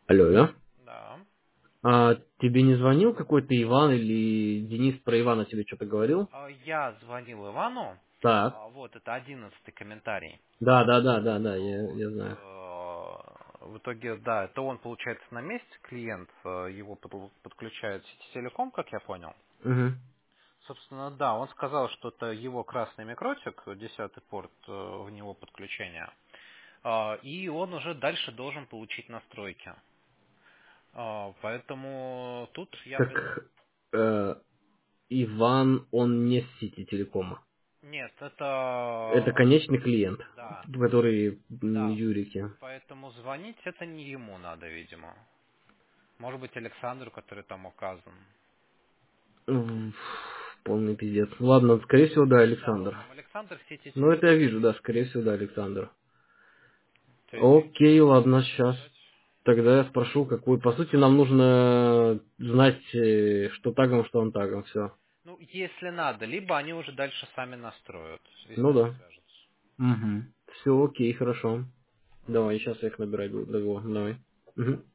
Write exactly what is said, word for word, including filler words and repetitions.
Алло, да? Да. А тебе не звонил какой-то Иван или Денис про Ивана тебе что-то говорил? А, Я звонил Ивану. Так. А, Вот, это одиннадцатый комментарий. Да, да, да, да, да, я, Вот. я знаю. э, В итоге, да, это он, получается, на месте, клиент, э, его под- подключает в сети Телеком, как я понял. Угу. Собственно, да, он сказал, что это его красный микротик, десятый порт, э, в него подключения. А, И он уже дальше должен получить настройки. А, Поэтому тут я... пред- Так э, Иван, он не с сети телекома. Нет, Это это... конечный клиент, Да, который м, да. Юрики. Поэтому звонить это не ему надо, видимо. Может быть, Александру, который там указан. М, Полный пиздец. Ладно, скорее всего, да, Да, в Александр. общем, Александр в сети Ну, это я Телеком. вижу, да, скорее всего, да, Александр. То есть, Окей, ладно, что сейчас. сказать? Тогда я спрошу, какой. По сути, нам нужно знать, э, что тагом, что он тагом, все. Ну, если надо, либо они уже дальше сами настроят, и с Ну нами да. свяжутся. Угу. Все, окей, хорошо. Мгм. Давай, сейчас я их набираю. Договор. Давай. Мгм.